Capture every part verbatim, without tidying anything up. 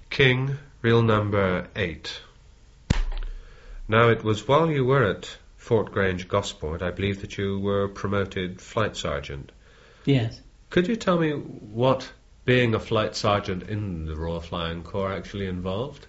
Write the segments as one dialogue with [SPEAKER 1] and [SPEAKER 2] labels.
[SPEAKER 1] King, reel number eight. Now, it was while you were at Fort Grange, Gosport, I believe that you were promoted flight sergeant.
[SPEAKER 2] Yes.
[SPEAKER 1] Could you tell me what being a flight sergeant in the Royal Flying Corps actually involved?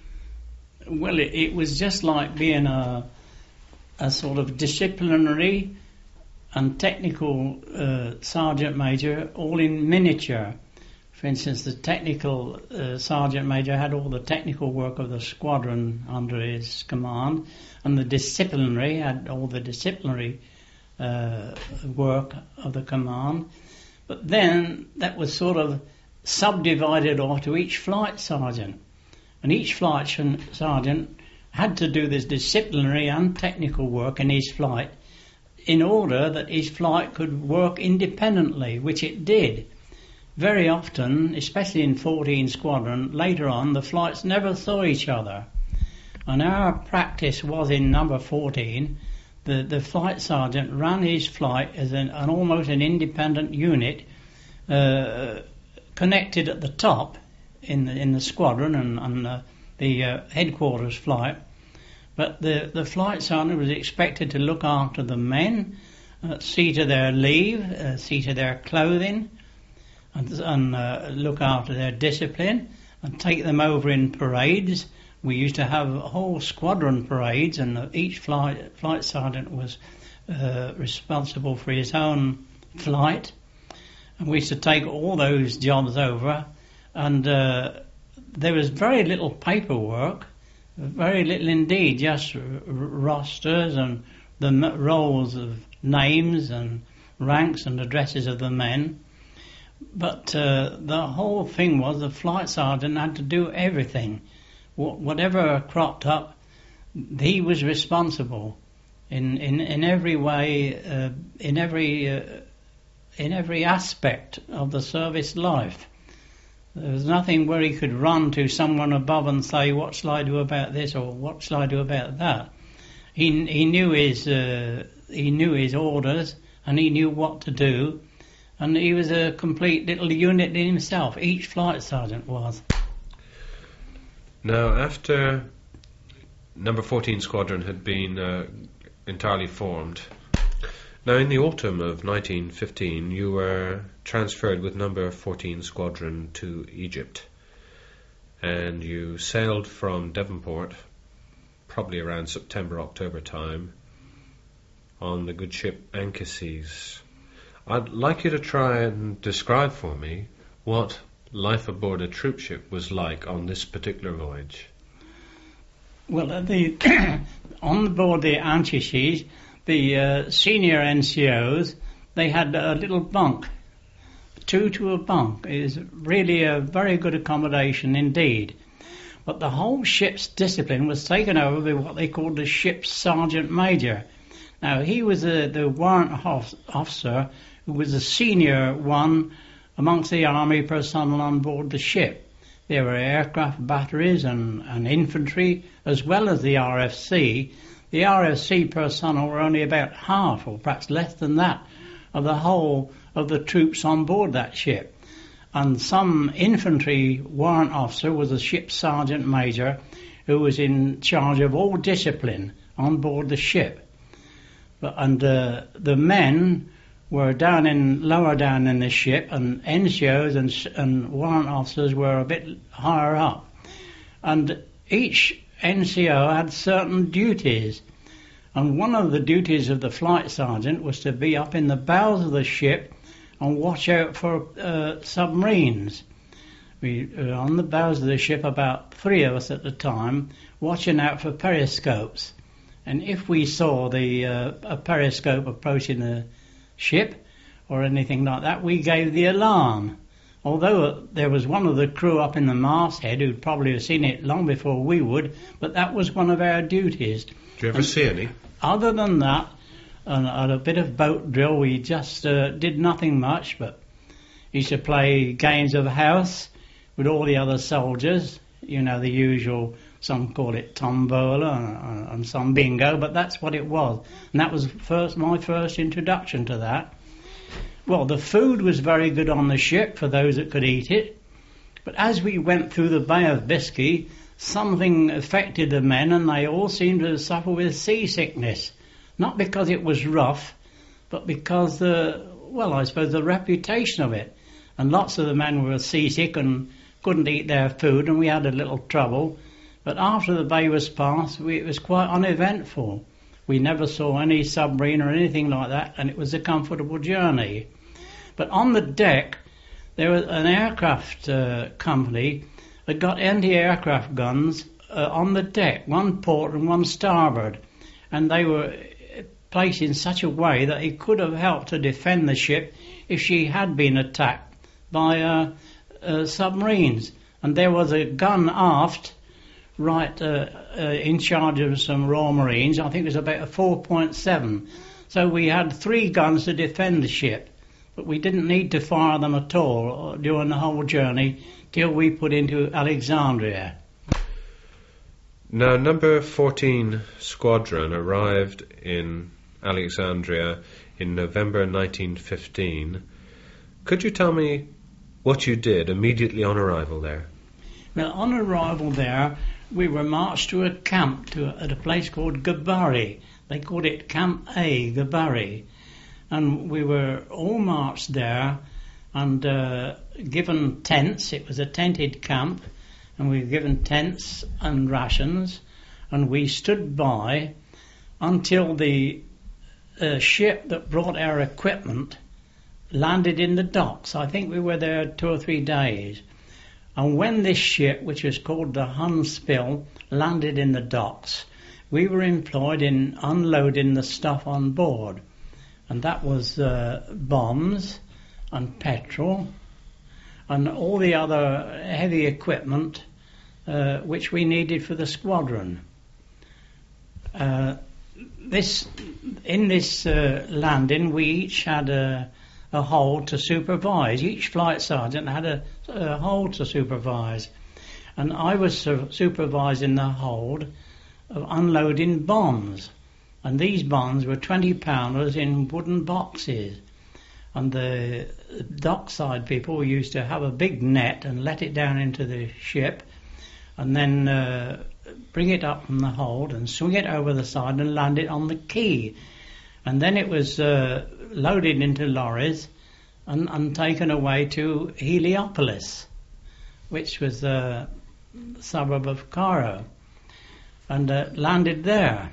[SPEAKER 2] Well, it, it was just like being a, a sort of disciplinary and technical uh, sergeant major, all in miniature. For instance, the technical uh, sergeant major had all the technical work of the squadron under his command, and the disciplinary had all the disciplinary uh, work of the command. But then that was sort of subdivided off to each flight sergeant, and each flight sergeant had to do this disciplinary and technical work in his flight in order that his flight could work independently, which it did. Very often, especially in fourteen Squadron, later on the flights never saw each other. And our practice was in number fourteen, the, the flight sergeant ran his flight as an, an almost an independent unit, uh, connected at the top in the, in the squadron and, and uh, the uh, headquarters flight. But the, the flight sergeant was expected to look after the men, uh, see to their leave, uh, see to their clothing, and, and uh, look after their discipline, and take them over in parades. We used to have whole squadron parades, and each flight, flight sergeant was uh, responsible for his own flight. And we used to take all those jobs over, and uh, there was very little paperwork, very little indeed, just r- rosters and the m- rolls of names and ranks and addresses of the men. But uh, the whole thing was the flight sergeant had to do everything. Wh- whatever cropped up, he was responsible in in, in every way, uh, in every uh, in every aspect of the service life. There was nothing where he could run to someone above and say, "What shall I do about this?" or "What shall I do about that?" He he knew his uh, he knew his orders, and he knew what to do. And he was a complete little unit in himself. Each flight sergeant was.
[SPEAKER 1] Now, after number fourteen Squadron had been uh, entirely formed, now in the autumn of nineteen fifteen, you were transferred with number fourteen Squadron to Egypt, and you sailed from Devonport, probably around September, October time, on the good ship Anchises. I'd like you to try and describe for me what life aboard a troopship was like on this particular voyage.
[SPEAKER 2] Well, uh, the on board the Anchises, the uh, senior N C Os, they had a little bunk, two to a bunk. It was really a very good accommodation indeed. But the whole ship's discipline was taken over by what they called the ship's sergeant major. Now, he was uh, the warrant officer who was the senior one amongst the army personnel on board the ship. There were aircraft batteries and, and infantry, as well as the R F C. The R F C personnel were only about half, or perhaps less than that, of the whole of the troops on board that ship. And some infantry warrant officer was the ship's sergeant major, who was in charge of all discipline on board the ship. But, and uh, the men were down in lower down in the ship, and N C Os and, and warrant officers were a bit higher up. And each N C O had certain duties, and one of the duties of the flight sergeant was to be up in the bows of the ship and watch out for uh, submarines. We were on the bows of the ship, about three of us at the time, watching out for periscopes. And if we saw the uh, a periscope approaching the ship or anything like that, we gave the alarm. Although there was one of the crew up in the masthead who'd probably have seen it long before we would, but that was one of our duties.
[SPEAKER 1] Did you ever
[SPEAKER 2] and
[SPEAKER 1] see any?
[SPEAKER 2] Other than that, and, and a bit of boat drill, we just uh, did nothing much, but used to play games of house with all the other soldiers, you know, the usual. Some call it tombola and, and some bingo, but that's what it was. And that was first my first introduction to that. Well, the food was very good on the ship for those that could eat it. But as we went through the Bay of Biscay, something affected the men and they all seemed to suffer with seasickness. Not because it was rough, but because the, well, I suppose the reputation of it. And lots of the men were seasick and couldn't eat their food, and we had a little trouble. But after the bay was passed, we, it was quite uneventful. We never saw any submarine or anything like that, and it was a comfortable journey. But on the deck, there was an aircraft uh, company that got anti-aircraft guns uh, on the deck, one port and one starboard. And they were placed in such a way that it could have helped to defend the ship if she had been attacked by uh, uh, submarines. And there was a gun aft, right uh, uh, in charge of some Royal Marines. I think it was about a four point seven. So we had three guns to defend the ship, but we didn't need to fire them at all during the whole journey till we put into Alexandria.
[SPEAKER 1] Now, number fourteen Squadron arrived in Alexandria in November nineteen fifteen. Could you tell me what you did immediately on arrival there?
[SPEAKER 2] Well, on arrival there, we were marched to a camp to, at a place called Gabari. They called it Camp A, Gabari. And we were all marched there and uh, given tents. It was a tented camp, and we were given tents and rations, and we stood by until the uh, ship that brought our equipment landed in the docks. I think we were there two or three days. And when this ship, which was called the Hunspill, landed in the docks, we were employed in unloading the stuff on board. And that was uh, bombs and petrol and all the other heavy equipment uh, which we needed for the squadron. Uh, this, in this uh, landing, we each had a, a hold to supervise. Each flight sergeant had a, a hold to supervise. And I was su- supervising the hold of unloading bombs. And these bombs were twenty pounders in wooden boxes. And the dockside people used to have a big net and let it down into the ship, and then uh, bring it up from the hold and swing it over the side and land it on the quay. And then it was uh, loaded into lorries and, and taken away to Heliopolis, which was a suburb of Cairo, and uh, landed there.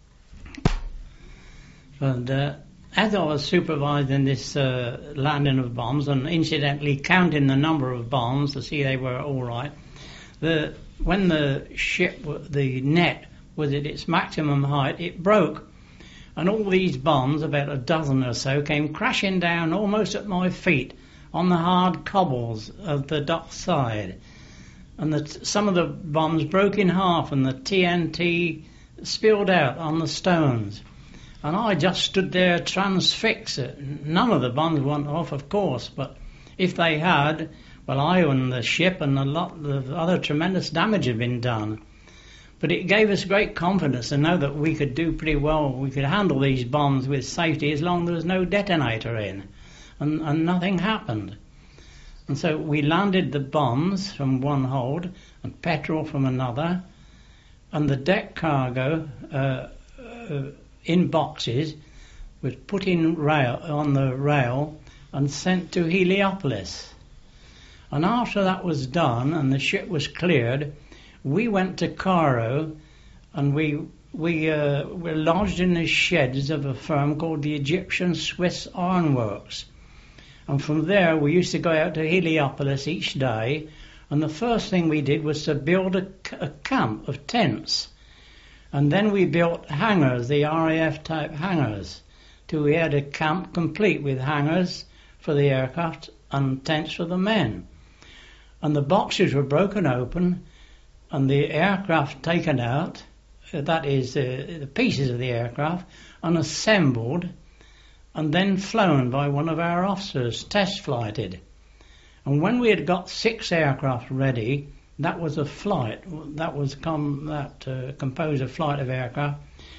[SPEAKER 2] And uh, as I was supervising this uh, landing of bombs, and incidentally counting the number of bombs to see they were all right, the when the ship, the net, was at its maximum height, it broke. And all these bombs, about a dozen or so, came crashing down almost at my feet on the hard cobbles of the dock side. And the, some of the bombs broke in half and the T N T spilled out on the stones. And I just stood there transfixed. None of the bombs went off, of course, but if they had, well, I and the ship and a lot of other tremendous damage had been done. But it gave us great confidence to know that we could do pretty well. We could handle these bombs with safety as long as there was no detonator in. And, and nothing happened. And so we landed the bombs from one hold and petrol from another. And the deck cargo uh, uh, in boxes was put in rail, on the rail and sent to Heliopolis. And after that was done and the ship was cleared, we went to Cairo, and we we uh, were lodged in the sheds of a firm called the Egyptian Swiss Ironworks. And from there we used to go out to Heliopolis each day, and the first thing we did was to build a, a camp of tents. And then we built hangars, the R A F type hangars, till we had a camp complete with hangars for the aircraft and tents for the men. And the boxes were broken open and the aircraft taken out, that is uh, the pieces of the aircraft, and assembled and then flown by one of our officers, test flighted. And when we had got six aircraft ready, that was a flight, that was com- that uh, composed a flight of aircraft.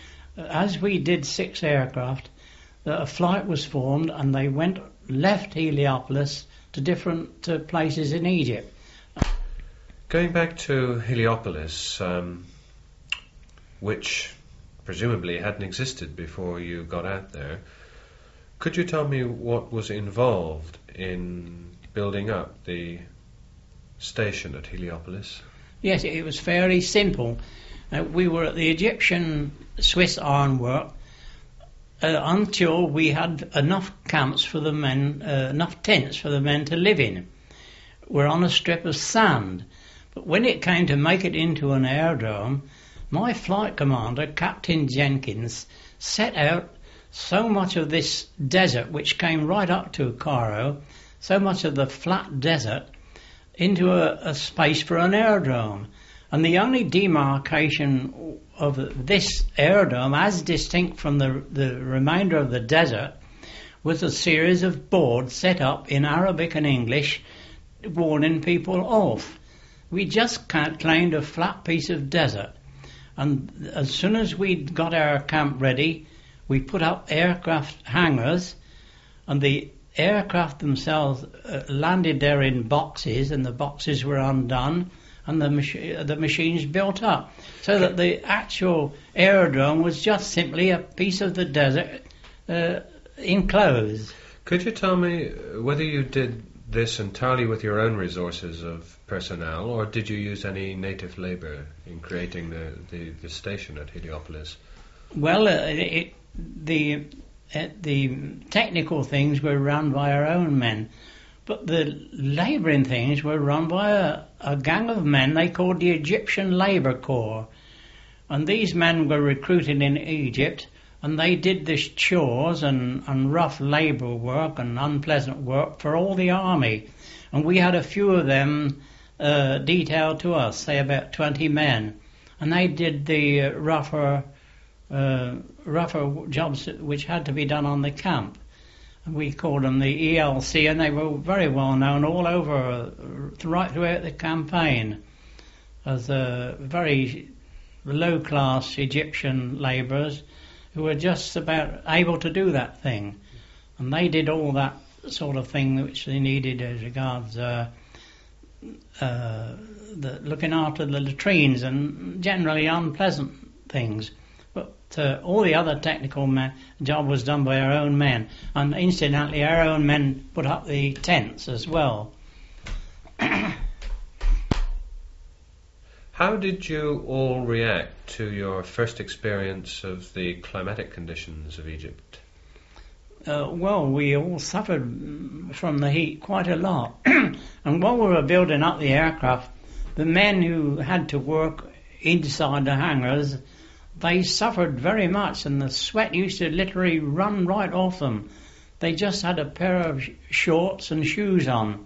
[SPEAKER 2] As we did six aircraft, a flight was formed and they went, left Heliopolis to different uh, places in Egypt.
[SPEAKER 1] Going back to Heliopolis, um, which presumably hadn't existed before you got out there, could you tell me what was involved in building up the station at Heliopolis?
[SPEAKER 2] Yes, it was fairly simple. Uh, we were at the Egyptian Swiss ironwork uh, until we had enough camps for the men, uh, enough tents for the men to live in. We're on a strip of sand. But when it came to make it into an aerodrome, my flight commander, Captain Jenkins, set out so much of this desert, which came right up to Cairo, so much of the flat desert, into a, a space for an aerodrome. And the only demarcation of this aerodrome, as distinct from the, the remainder of the desert, was a series of boards set up in Arabic and English, warning people off. We just claimed a flat piece of desert, and as soon as we got our camp ready, we put up aircraft hangars, and the aircraft themselves uh, landed there in boxes, and the boxes were undone, and the, machi- the machines built up, so that the actual aerodrome was just simply a piece of the desert uh, enclosed.
[SPEAKER 1] Could you tell me whether you did this entirely with your own resources of personnel, or did you use any native labour in creating the, the, the station at Heliopolis?
[SPEAKER 2] Well, uh, it, the uh, the technical things were run by our own men, but the labouring things were run by a, a gang of men they called the Egyptian Labour Corps, and these men were recruited in Egypt, and they did the chores and, and rough labour work and unpleasant work for all the army. And we had a few of them uh, detailed to us, say about twenty men. And they did the uh, rougher, uh, rougher jobs which had to be done on the camp. And we called them the E L C, and they were very well known all over, uh, right throughout the campaign, as uh, very low-class Egyptian labourers who were just about able to do that thing. And they did all that sort of thing which they needed as regards uh, uh, the, looking after the latrines and generally unpleasant things. But uh, all the other technical ma- job was done by our own men. And incidentally, our own men put up the tents as well.
[SPEAKER 1] How did you all react to your first experience of the climatic conditions of Egypt?
[SPEAKER 2] Uh, well, we all suffered from the heat quite a lot. And while we were building up the aircraft, the men who had to work inside the hangars, they suffered very much, and the sweat used to literally run right off them. They just had a pair of sh- shorts and shoes on,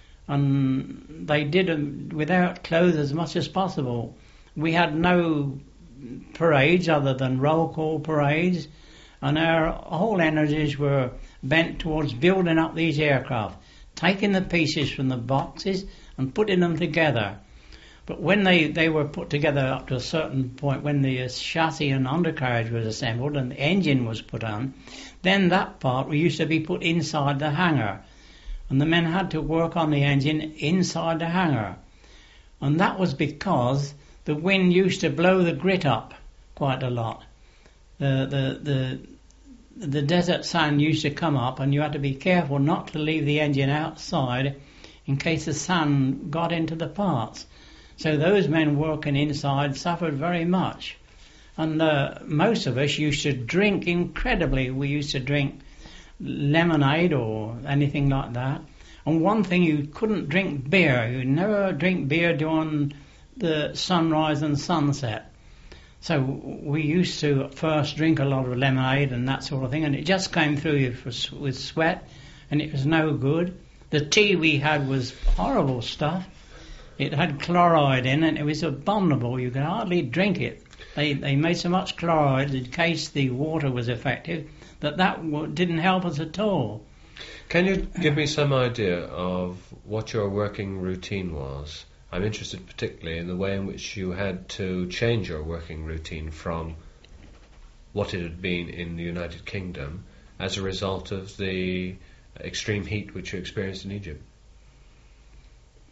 [SPEAKER 2] and they did them without clothes as much as possible. We had no parades other than roll call parades, and our whole energies were bent towards building up these aircraft, taking the pieces from the boxes and putting them together. But when they, they were put together up to a certain point, when the chassis and undercarriage was assembled and the engine was put on, then that part used to be put inside the hangar. And the men had to work on the engine inside the hangar. And that was because the wind used to blow the grit up quite a lot. The, the, the, the desert sand used to come up, and you had to be careful not to leave the engine outside in case the sand got into the parts. So those men working inside suffered very much. And uh, most of us used to drink incredibly. We used to drink lemonade or anything like that. And one thing, you couldn't drink beer. You never drink beer during the sunrise and sunset. So we used to first drink a lot of lemonade and that sort of thing, and it just came through you for, with sweat, and it was no good. The tea we had was horrible stuff. It had chloride in it, and it was abominable. You could hardly drink it. They they made so much chloride in case the water was effective that that w- didn't help us at all.
[SPEAKER 1] Can you give me some idea of what your working routine was? I'm interested particularly in the way in which you had to change your working routine from what it had been in the United Kingdom as a result of the extreme heat which you experienced in Egypt.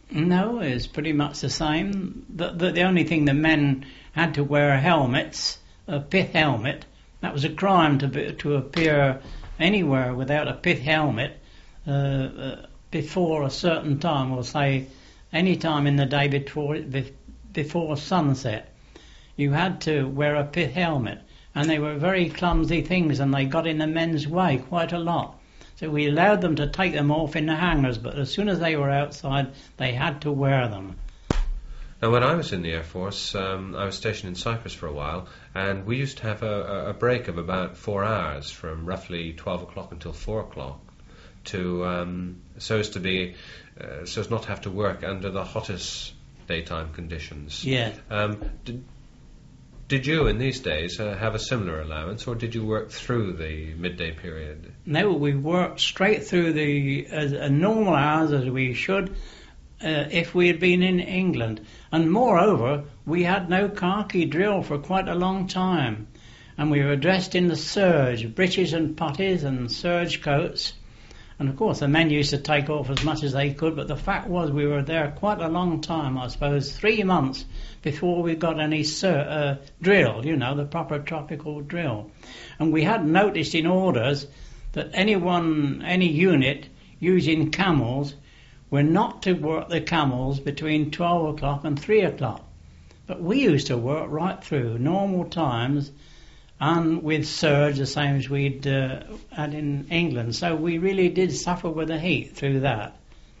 [SPEAKER 2] No, it's pretty much the same. The, the, the only thing the men had to wear helmets, a pith helmet. That was a crime to be, to appear anywhere without a pith helmet uh, uh, before a certain time, or say any time in the day before before sunset. You had to wear a pith helmet, and they were very clumsy things, and they got in the men's way quite a lot. So we allowed them to take them off in the hangars, but as soon as they were outside, they had to wear them.
[SPEAKER 1] Now, when I was in the Air Force, um, I was stationed in Cyprus for a while, and we used to have a, a break of about four hours, from roughly twelve o'clock until four o'clock, to um, so as to be, uh, so as not to have to work under the hottest daytime conditions.
[SPEAKER 2] Yeah.
[SPEAKER 1] Um, did, Did you, in these days, uh, have a similar allowance, or did you work through the midday period?
[SPEAKER 2] No, we worked straight through the as, uh, normal hours as we should uh, if we had been in England. And moreover, we had no khaki drill for quite a long time. And we were dressed in the serge, breeches and puttees and serge coats. And of course the men used to take off as much as they could, but the fact was we were there quite a long time, I suppose, three months before we got any ser- uh, drill, you know, the proper tropical drill. And we had noticed in orders that anyone, any unit using camels were not to work the camels between twelve o'clock and three o'clock. But we used to work right through normal times, and with surge the same as we'd uh, had in England. So we really did suffer with the heat through that.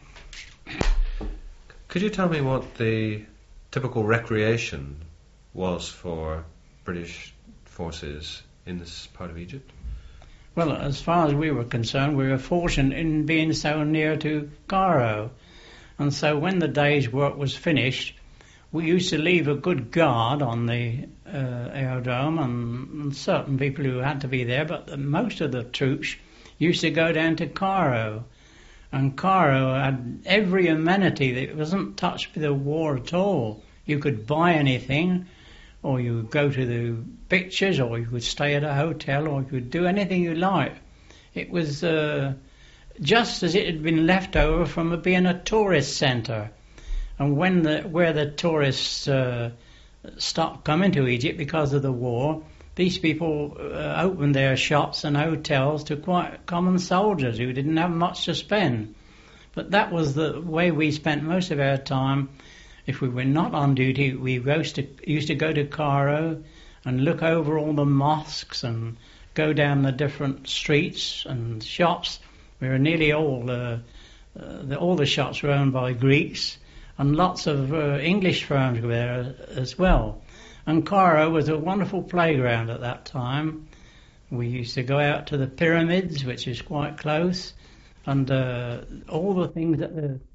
[SPEAKER 1] Could you tell me what the typical recreation was for British forces in this part of Egypt?
[SPEAKER 2] Well, as far as we were concerned, we were fortunate in being so near to Cairo. And so when the day's work was finished, we used to leave a good guard on the uh, aerodrome, and, and certain people who had to be there, but the, most of the troops used to go down to Cairo. And Cairo had every amenity that wasn't touched by the war at all. You could buy anything, or you could go to the pictures, or you could stay at a hotel, or you could do anything you liked. It was uh, just as it had been left over from being a tourist centre. And when the, where the tourists uh, stopped coming to Egypt because of the war, these people uh, opened their shops and hotels to quite common soldiers who didn't have much to spend. But that was the way we spent most of our time. If we were not on duty, we used to, used to go to Cairo and look over all the mosques and go down the different streets and shops. We were nearly all, uh, uh, the, all the shops were owned by Greeks. And lots of uh, English firms were there as well. And Cairo was a wonderful playground at that time. We used to go out to the pyramids, which is quite close, and uh, all the things that the